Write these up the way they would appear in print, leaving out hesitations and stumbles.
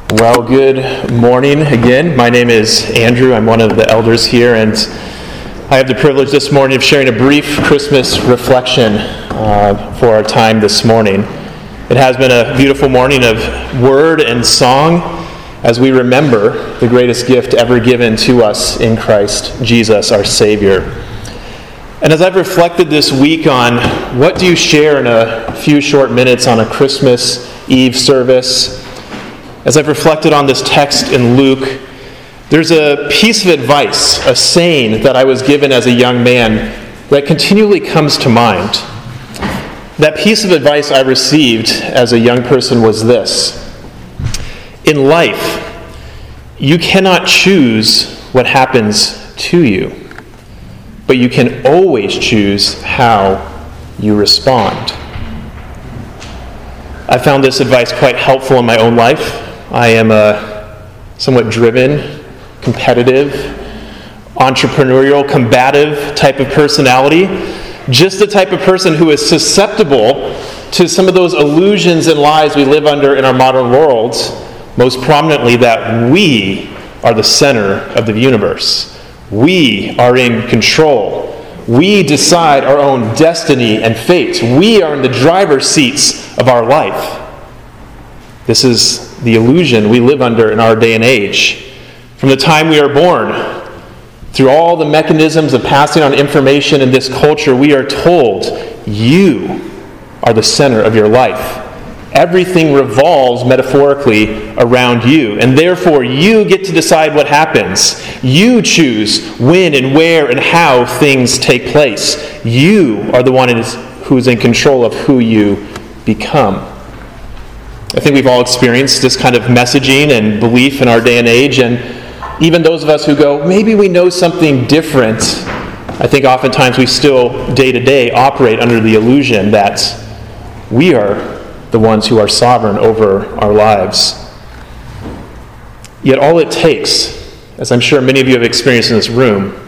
Well, good morning again. My name is Andrew. I'm one of the elders here, and I have the privilege this morning of sharing a brief Christmas reflection for our time this morning. It has been a beautiful morning of word and song as we remember the greatest gift ever given to us in Christ Jesus, our Savior. And as I've reflected this week on what do you share in a few short minutes on a Christmas Eve service, as I've reflected on this text in Luke, there's a piece of advice, a saying that I was given as a young man that continually comes to mind. That piece of advice I received as a young person was this: in life, you cannot choose what happens to you, but you can always choose how you respond. I found this advice quite helpful in my own life. I am a somewhat driven, competitive, entrepreneurial, combative type of personality. Just the type of person who is susceptible to some of those illusions and lies we live under in our modern world, most prominently that we are the center of the universe. We are in control. We decide our own destiny and fate. We are in the driver's seats of our life. This is the illusion we live under in our day and age. From the time we are born, through all the mechanisms of passing on information in this culture, we are told, you are the center of your life. Everything revolves metaphorically around you, and therefore you get to decide what happens. You choose when and where and how things take place. You are the one who is in control of who you become. I think we've all experienced this kind of messaging and belief in our day and age, and even those of us who go, maybe we know something different, I think oftentimes we still, day to day, operate under the illusion that we are the ones who are sovereign over our lives. Yet all it takes, as I'm sure many of you have experienced in this room,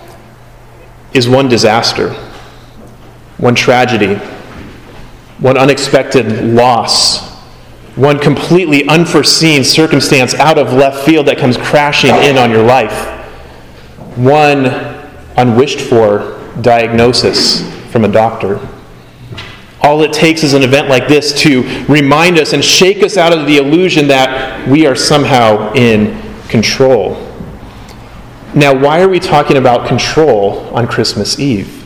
is one disaster, one tragedy, one unexpected loss, one completely unforeseen circumstance out of left field that comes crashing in on your life, one unwished for diagnosis from a doctor. All it takes is an event like this to remind us and shake us out of the illusion that we are somehow in control. Now, why are we talking about control on Christmas Eve?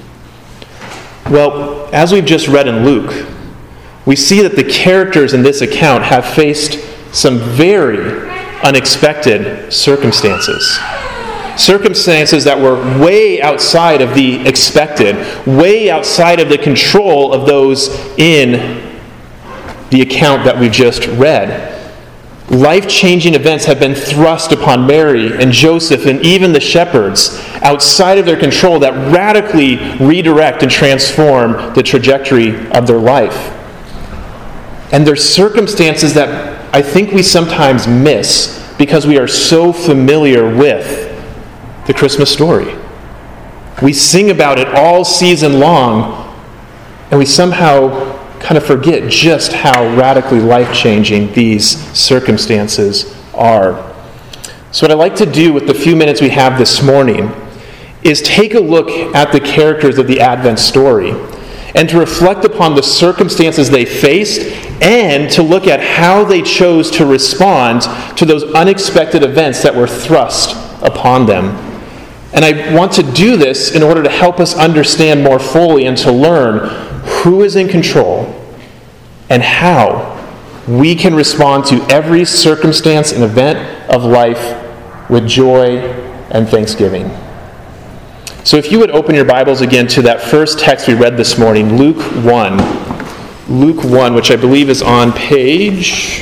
Well, as we've just read in Luke, we see that the characters in this account have faced some very unexpected circumstances. Circumstances that were way outside of the expected, way outside of the control of those in the account that we just read. Life-changing events have been thrust upon Mary and Joseph and even the shepherds outside of their control that radically redirect and transform the trajectory of their life. And there's circumstances that I think we sometimes miss because we are so familiar with the Christmas story. We sing about it all season long, and we somehow kind of forget just how radically life-changing these circumstances are. So what I'd like to do with the few minutes we have this morning is take a look at the characters of the Advent story and to reflect upon the circumstances they faced and to look at how they chose to respond to those unexpected events that were thrust upon them. And I want to do this in order to help us understand more fully and to learn who is in control and how we can respond to every circumstance and event of life with joy and thanksgiving. So if you would open your Bibles again to that first text we read this morning, Luke 1. Luke 1, which I believe is on page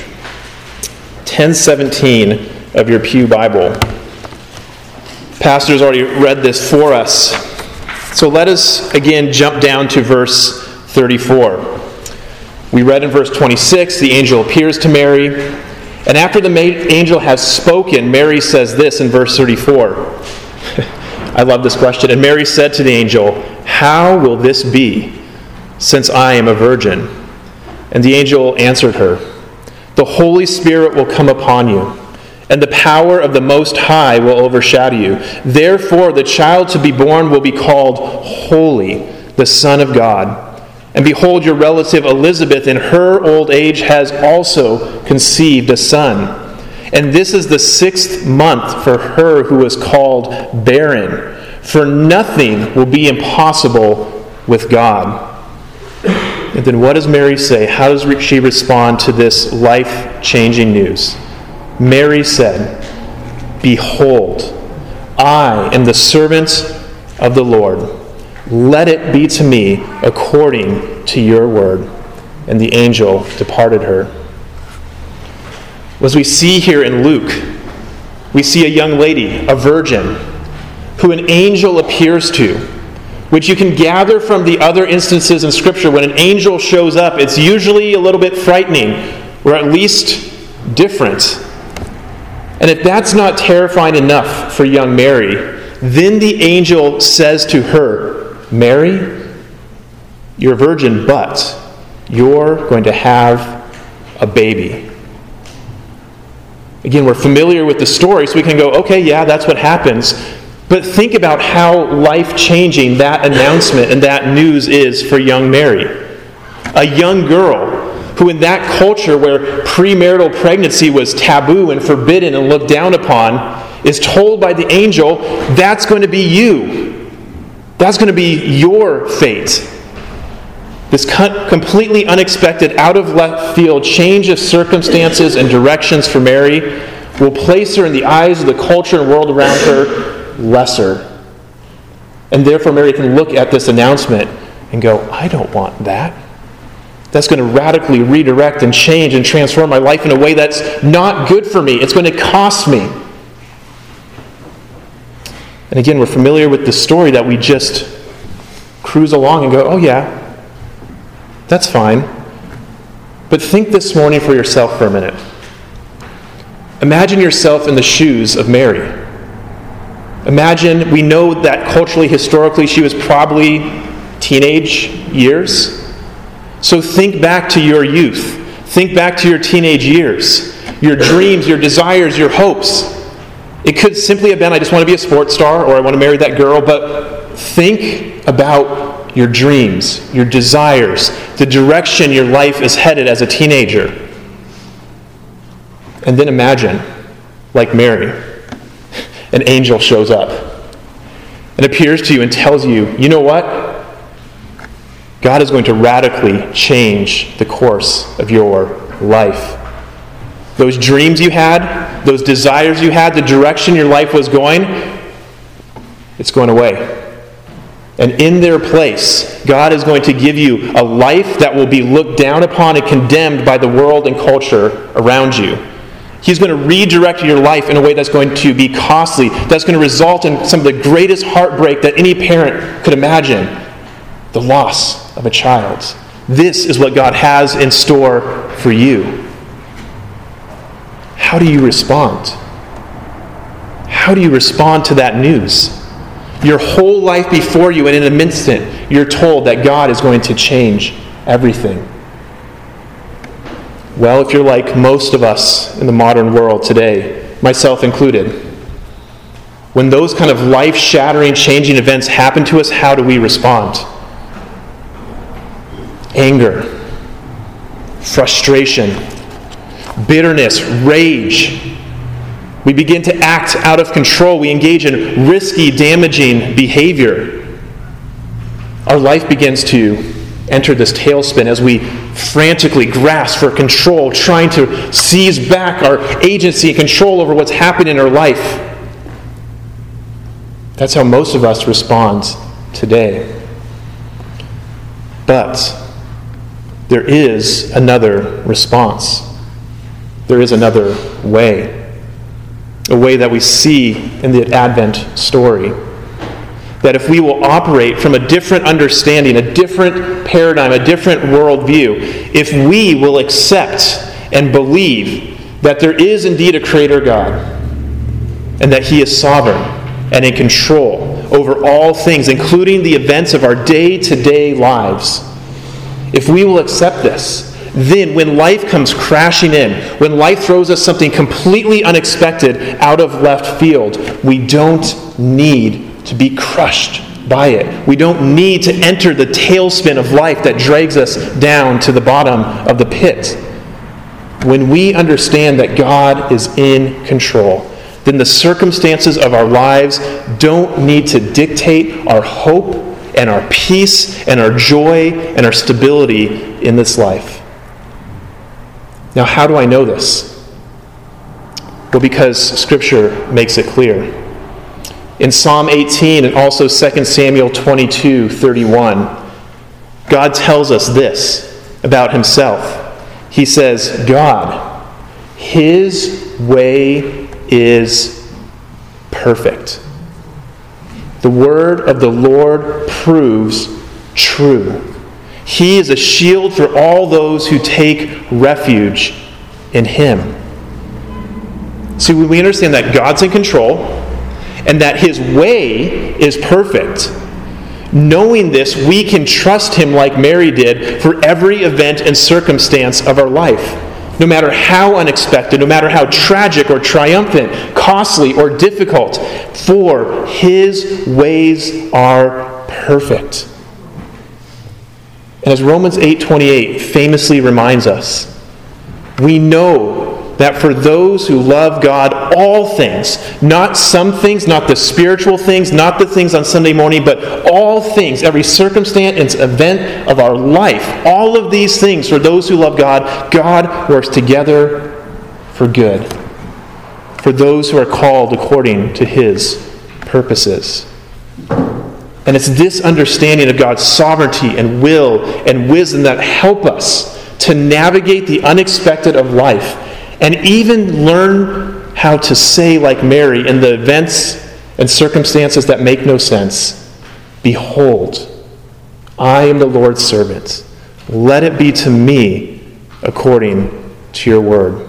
1017 of your Pew Bible. Pastor's already read this for us. So let us again jump down to verse 34. We read in verse 26, the angel appears to Mary, and after the angel has spoken, Mary says this in verse 34. I love this question. And Mary said to the angel, "How will this be, since I am a virgin?" And the angel answered her, The Holy Spirit will come upon you, and the power of the Most High will overshadow you. Therefore, the child to be born will be called Holy, the Son of God. And behold, your relative Elizabeth in her old age has also conceived a son. And this is the 6th month for her who is called barren. For nothing will be impossible with God. And then what does Mary say? How does she respond to this life-changing news? Mary said, "Behold, I am the servant of the Lord. Let it be to me according to your word." And the angel departed her. As we see here in Luke, we see a young lady, a virgin, who an angel appears to, which you can gather from the other instances in Scripture. When an angel shows up, it's usually a little bit frightening, or at least different. And if that's not terrifying enough for young Mary, then the angel says to her, "Mary, you're a virgin, but you're going to have a baby." Again, we're familiar with the story, so we can go, okay, yeah, that's what happens. But think about how life-changing that announcement and that news is for young Mary. A young girl who in that culture where premarital pregnancy was taboo and forbidden and looked down upon is told by the angel, that's going to be you. That's going to be your fate. This completely unexpected, out of left field change of circumstances and directions for Mary will place her in the eyes of the culture and world around her lesser. And therefore Mary can look at this announcement and go, I don't want that. That's going to radically redirect and change and transform my life in a way that's not good for me. It's going to cost me. And again, we're familiar with the story that we just cruise along and go, oh yeah, that's fine. But think this morning for yourself for a minute. Imagine yourself in the shoes of Mary. Imagine, we know that culturally, historically, she was probably teenage years. So think back to your youth. Think back to your teenage years. Your dreams, your desires, your hopes. It could simply have been, I just want to be a sports star, or I want to marry that girl, but think about your dreams, your desires, the direction your life is headed as a teenager. And then imagine, like Mary, an angel shows up and appears to you and tells you, you know what? God is going to radically change the course of your life. Those dreams you had, those desires you had, the direction your life was going, it's going away. And in their place, God is going to give you a life that will be looked down upon and condemned by the world and culture around you. He's going to redirect your life in a way that's going to be costly, that's going to result in some of the greatest heartbreak that any parent could imagine, the loss of a child. This is what God has in store for you. How do you respond? How do you respond to that news? Your whole life before you, and in an instant, you're told that God is going to change everything. Well, if you're like most of us in the modern world today, myself included, when those kind of life-shattering, changing events happen to us, how do we respond? Anger, frustration, bitterness, rage. We begin to act out of control. We engage in risky, damaging behavior. Our life begins to enter this tailspin as we frantically grasp for control, trying to seize back our agency and control over what's happening in our life. That's how most of us respond today. But there is another response. There is another way. A way that we see in the Advent story. That if we will operate from a different understanding, a different paradigm, a different worldview, if we will accept and believe that there is indeed a Creator God, and that He is sovereign and in control over all things, including the events of our day-to-day lives, if we will accept this, then when life comes crashing in, when life throws us something completely unexpected out of left field, we don't need to be crushed by it. We don't need to enter the tailspin of life that drags us down to the bottom of the pit. When we understand that God is in control, then the circumstances of our lives don't need to dictate our hope and our peace and our joy and our stability in this life. Now, how do I know this? Well, because Scripture makes it clear. In Psalm 18 and also 2 Samuel 22:31, God tells us this about himself. He says, God, his way is perfect. The word of the Lord proves true. He is a shield for all those who take refuge in him. See, we understand that God's in control and that his way is perfect. Knowing this, we can trust him like Mary did for every event and circumstance of our life. No matter how unexpected, no matter how tragic or triumphant, costly or difficult, for his ways are perfect. And as Romans 8:28 famously reminds us, we know that for those who love God, all things, not some things, not the spiritual things, not the things on Sunday morning, but all things, every circumstance and event of our life, all of these things for those who love God, God works together for good, for those who are called according to his purposes. And it's this understanding of God's sovereignty and will and wisdom that help us to navigate the unexpected of life and even learn how to say, like Mary, in the events and circumstances that make no sense, behold, I am the Lord's servant. Let it be to me according to your word.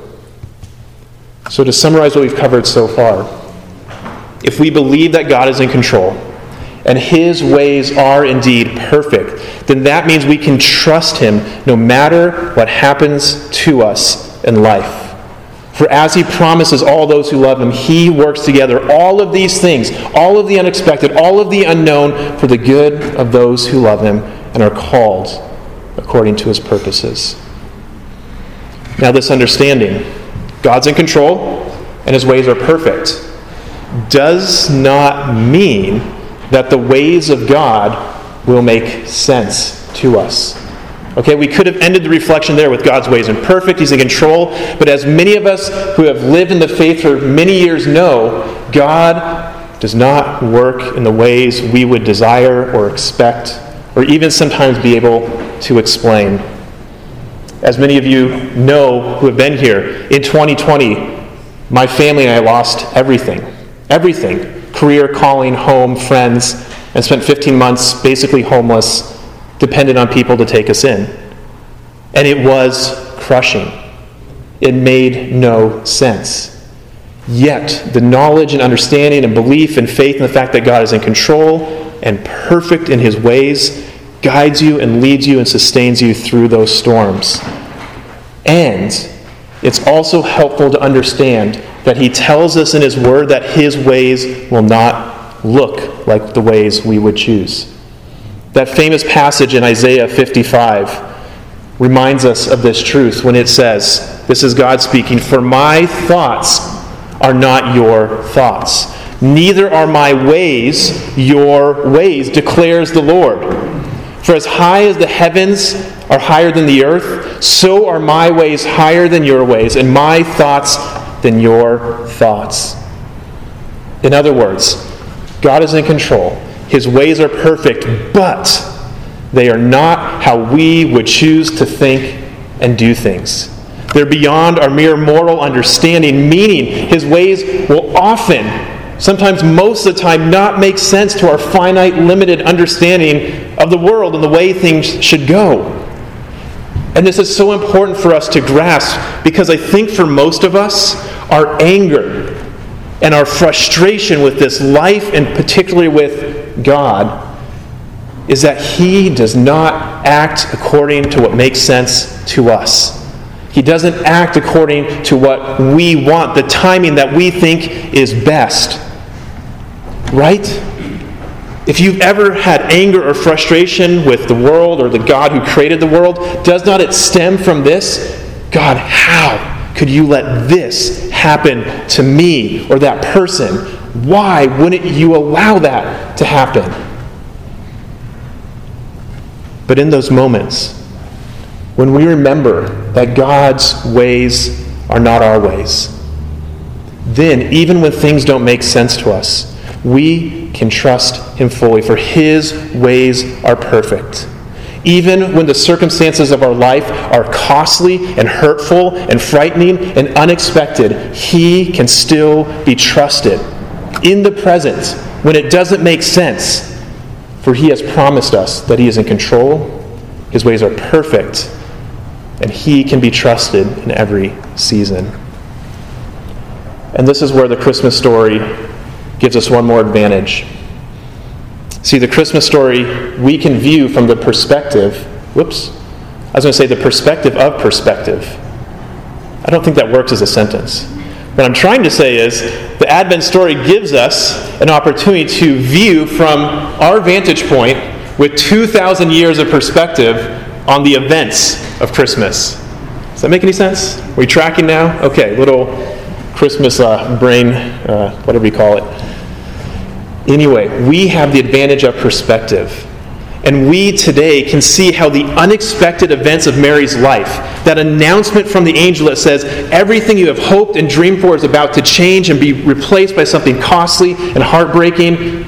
So to summarize what we've covered so far, if we believe that God is in control, and his ways are indeed perfect, then that means we can trust him no matter what happens to us in life. For as he promises all those who love him, he works together all of these things, all of the unexpected, all of the unknown, for the good of those who love him and are called according to his purposes. Now this understanding, God's in control and his ways are perfect, does not mean that the ways of God will make sense to us. Okay, we could have ended the reflection there with God's ways and perfect, he's in control, but as many of us who have lived in the faith for many years know, God does not work in the ways we would desire or expect, or even sometimes be able to explain. As many of you know who have been here, in 2020, my family and I lost everything. Everything. Career, calling, home, friends, and spent 15 months basically homeless, dependent on people to take us in. And it was crushing. It made no sense. Yet, the knowledge and understanding and belief and faith in the fact that God is in control and perfect in his ways guides you and leads you and sustains you through those storms. And it's also helpful to understand that he tells us in his word that his ways will not look like the ways we would choose. That famous passage in Isaiah 55 reminds us of this truth when it says, this is God speaking, "For my thoughts are not your thoughts, neither are my ways your ways, declares the Lord. For as high as the heavens are higher than the earth, so are my ways higher than your ways, and my thoughts than your thoughts." In other words, God is in control. His ways are perfect, but they are not how we would choose to think and do things. They're beyond our mere moral understanding, meaning his ways will often, sometimes most of the time, not make sense to our finite, limited understanding of the world and the way things should go. And this is so important for us to grasp because I think for most of us, our anger and our frustration with this life, and particularly with God, is that he does not act according to what makes sense to us. He doesn't act according to what we want, the timing that we think is best. Right? If you've ever had anger or frustration with the world or the God who created the world, does not it stem from this? God, how could you let this happen to me or that person? Why wouldn't you allow that to happen? But in those moments, when we remember that God's ways are not our ways, then even when things don't make sense to us, we can trust him fully, for his ways are perfect. Even when the circumstances of our life are costly and hurtful and frightening and unexpected, he can still be trusted. In the present, when it doesn't make sense, for he has promised us that he is in control, his ways are perfect, and he can be trusted in every season. And this is where the Christmas story gives us one more advantage. See, the Christmas story we can view from the perspective, the perspective of perspective. I don't think that works as a sentence. What I'm trying to say is the Advent story gives us an opportunity to view from our vantage point with 2,000 years of perspective on the events of Christmas. Does that make any sense? Are we tracking now? Okay, little Christmas brain, whatever you call it. Anyway, we have the advantage of perspective. And we today can see how the unexpected events of Mary's life, that announcement from the angel that says everything you have hoped and dreamed for is about to change and be replaced by something costly and heartbreaking.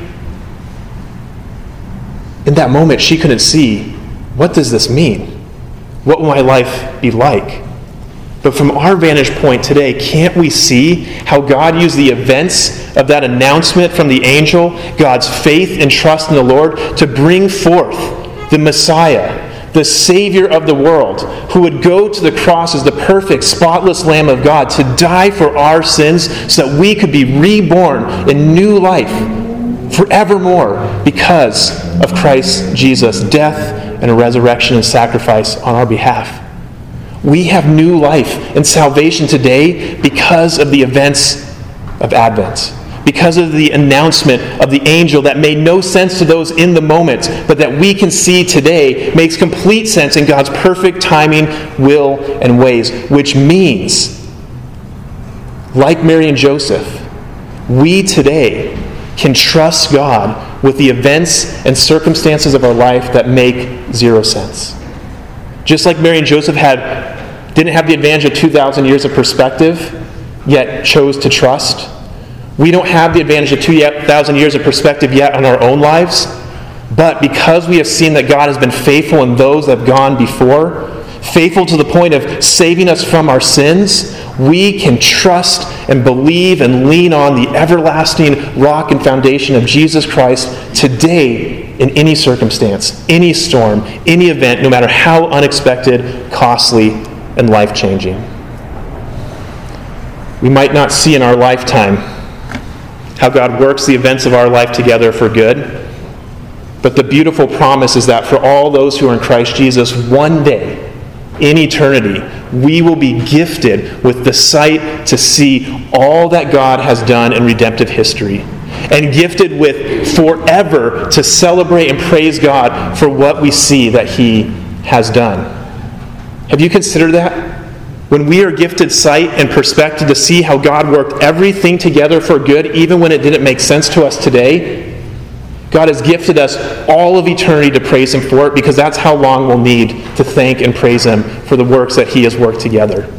In that moment, she couldn't see, what does this mean? What will my life be like? But from our vantage point today, can't we see how God used the events of that announcement from the angel, God's faith and trust in the Lord, to bring forth the Messiah, the Savior of the world, who would go to the cross as the perfect, spotless Lamb of God to die for our sins so that we could be reborn in new life forevermore because of Christ Jesus' death and resurrection and sacrifice on our behalf. We have new life and salvation today because of the events of Advent, because of the announcement of the angel that made no sense to those in the moment, but that we can see today makes complete sense in God's perfect timing, will, and ways, which means, like Mary and Joseph, we today can trust God with the events and circumstances of our life that make zero sense. Just like Mary and Joseph didn't have the advantage of 2,000 years of perspective, yet chose to trust. We don't have the advantage of 2,000 years of perspective yet on our own lives, but because we have seen that God has been faithful in those that have gone before, faithful to the point of saving us from our sins, we can trust and believe and lean on the everlasting rock and foundation of Jesus Christ today in any circumstance, any storm, any event, no matter how unexpected, costly, and life-changing. We might not see in our lifetime how God works the events of our life together for good, but the beautiful promise is that for all those who are in Christ Jesus, one day, in eternity, we will be gifted with the sight to see all that God has done in redemptive history, and gifted with forever to celebrate and praise God for what we see that He has done. Have you considered that? When we are gifted sight and perspective to see how God worked everything together for good, even when it didn't make sense to us today, God has gifted us all of eternity to praise Him for it, because that's how long we'll need to thank and praise Him for the works that He has worked together.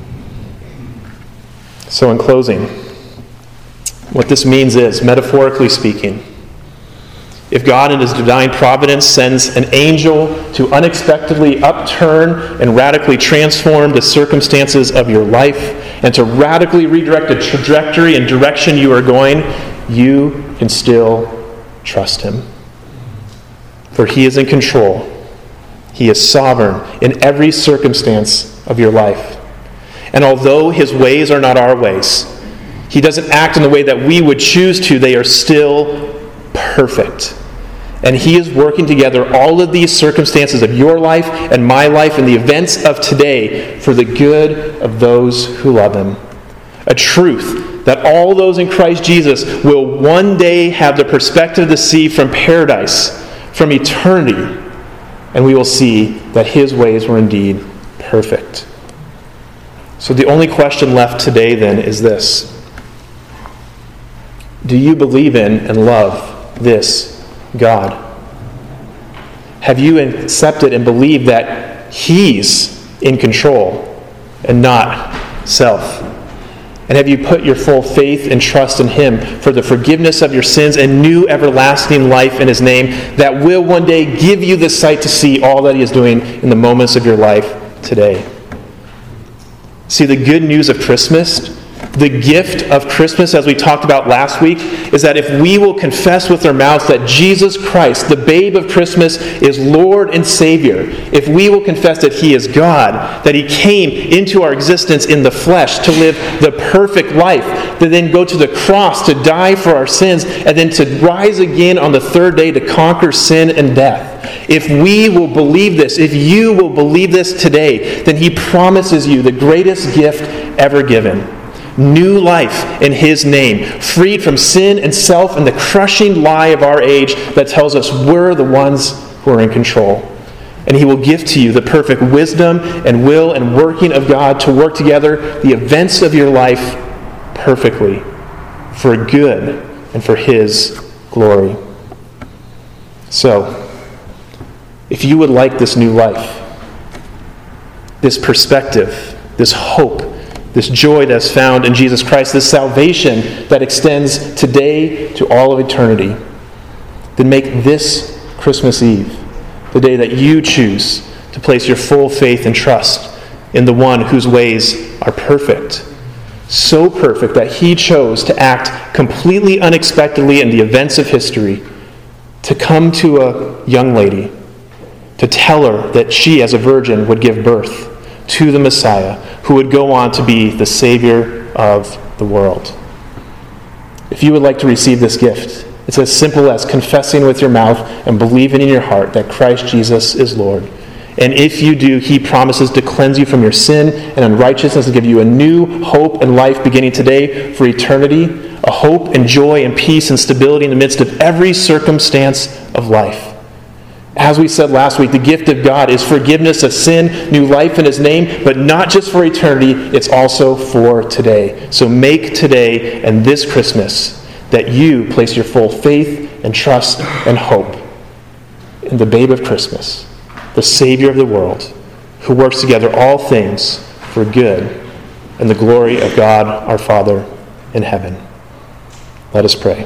So in closing, what this means is, metaphorically speaking, if God in His divine providence sends an angel to unexpectedly upturn and radically transform the circumstances of your life and to radically redirect the trajectory and direction you are going, you can still trust Him. For He is in control. He is sovereign in every circumstance of your life. And although His ways are not our ways, He doesn't act in the way that we would choose to, they are still perfect. And he is working together all of these circumstances of your life and my life and the events of today for the good of those who love him. A truth that all those in Christ Jesus will one day have the perspective to see from paradise, from eternity, and we will see that his ways were indeed perfect. So the only question left today then is this: do you believe in and love this God? Have you accepted and believed that he's in control and not self? And have you put your full faith and trust in him for the forgiveness of your sins and new everlasting life in his name that will one day give you the sight to see all that he is doing in the moments of your life today? See, the good news of Christmas, the gift of Christmas, as we talked about last week, is that if we will confess with our mouths that Jesus Christ, the babe of Christmas, is Lord and Savior, if we will confess that he is God, that he came into our existence in the flesh to live the perfect life, to then go to the cross to die for our sins, and then to rise again on the third day to conquer sin and death. If we will believe this, if you will believe this today, then he promises you the greatest gift ever given. New life in his name, freed from sin and self and the crushing lie of our age that tells us we're the ones who are in control. And he will give to you the perfect wisdom and will and working of God to work together the events of your life perfectly for good and for his glory. So, if you would like this new life, this perspective, this hope, this joy that's found in Jesus Christ, this salvation that extends today to all of eternity, then make this Christmas Eve the day that you choose to place your full faith and trust in the one whose ways are perfect. So perfect that he chose to act completely unexpectedly in the events of history, to come to a young lady, to tell her that she as a virgin would give birth to the Messiah, who would go on to be the Savior of the world. If you would like to receive this gift, it's as simple as confessing with your mouth and believing in your heart that Christ Jesus is Lord. And if you do, he promises to cleanse you from your sin and unrighteousness and give you a new hope and life beginning today for eternity, a hope and joy and peace and stability in the midst of every circumstance of life. As we said last week, the gift of God is forgiveness of sin, new life in his name, but not just for eternity, it's also for today. So make today and this Christmas that you place your full faith and trust and hope in the babe of Christmas, the Savior of the world, who works together all things for good and the glory of God our Father in heaven. Let us pray.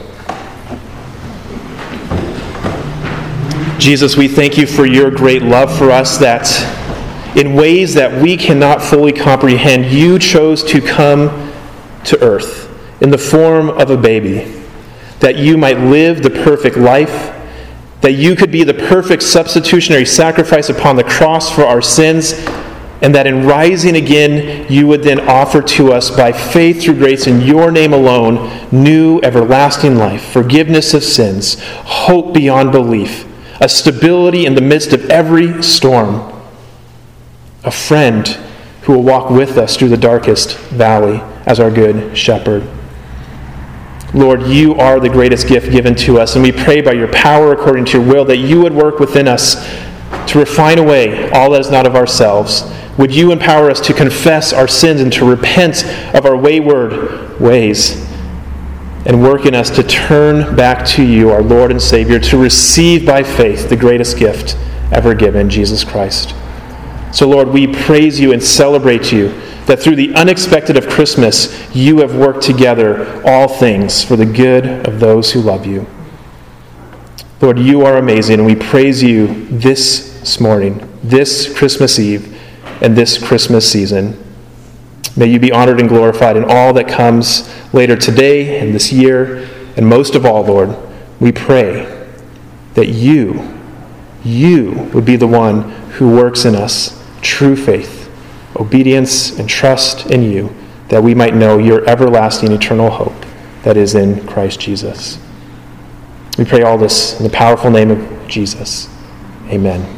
Jesus, we thank you for your great love for us, that in ways that we cannot fully comprehend, you chose to come to earth in the form of a baby, that you might live the perfect life, that you could be the perfect substitutionary sacrifice upon the cross for our sins, and that in rising again, you would then offer to us by faith through grace in your name alone, new everlasting life, forgiveness of sins, hope beyond belief, a stability in the midst of every storm, a friend who will walk with us through the darkest valley as our good shepherd. Lord, you are the greatest gift given to us, and we pray by your power according to your will that you would work within us to refine away all that is not of ourselves. Would you empower us to confess our sins and to repent of our wayward ways, and work in us to turn back to you, our Lord and Savior, to receive by faith the greatest gift ever given, Jesus Christ. So, Lord, we praise you and celebrate you that through the unexpected of Christmas, you have worked together all things for the good of those who love you. Lord, you are amazing, and we praise you this morning, this Christmas Eve, and this Christmas season. May you be honored and glorified in all that comes later today and this year. And most of all, Lord, we pray that you would be the one who works in us true faith, obedience, and trust in you, that we might know your everlasting eternal hope that is in Christ Jesus. We pray all this in the powerful name of Jesus. Amen.